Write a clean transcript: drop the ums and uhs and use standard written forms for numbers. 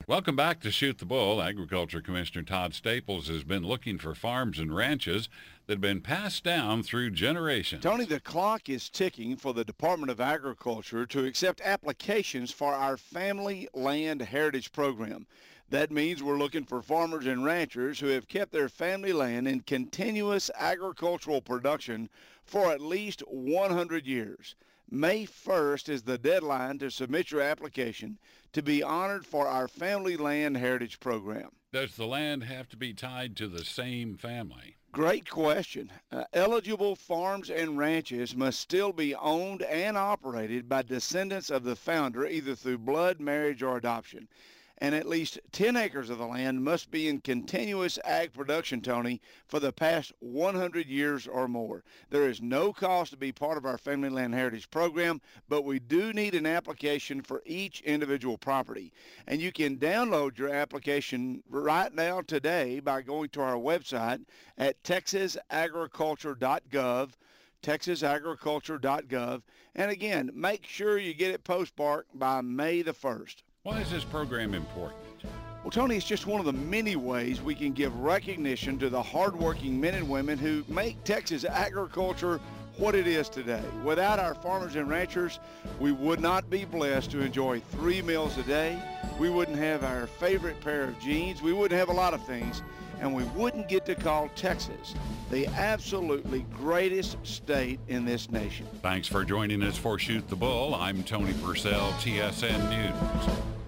Welcome back to Shoot the Bull. Agriculture Commissioner Todd Staples has been looking for farms and ranches that have been passed down through generations. Tony, the clock is ticking for the Department of Agriculture to accept applications for our Family Land Heritage Program. That means we're looking for farmers and ranchers who have kept their family land in continuous agricultural production for at least 100 years. May 1st is the deadline to submit your application to be honored for our Family Land Heritage Program. Does the land have to be tied to the same family? Great question. Eligible farms and ranches must still be owned and operated by descendants of the founder, either through blood, marriage, or adoption. And at least 10 acres of the land must be in continuous ag production, Tony, for the past 100 years or more. There is no cost to be part of our Family Land Heritage Program, but we do need an application for each individual property. And you can download your application right now today by going to our website at texasagriculture.gov, texasagriculture.gov. And again, make sure you get it postmarked by May the 1st. Why is this program important? Well, Tony, it's just one of the many ways we can give recognition to the hardworking men and women who make Texas agriculture what it is today. Without our farmers and ranchers, we would not be blessed to enjoy 3 meals a day. We wouldn't have our favorite pair of jeans. We wouldn't have a lot of things. And we wouldn't get to call Texas the absolutely greatest state in this nation. Thanks for joining us for Shoot the Bull. I'm Tony Purcell, TSN News.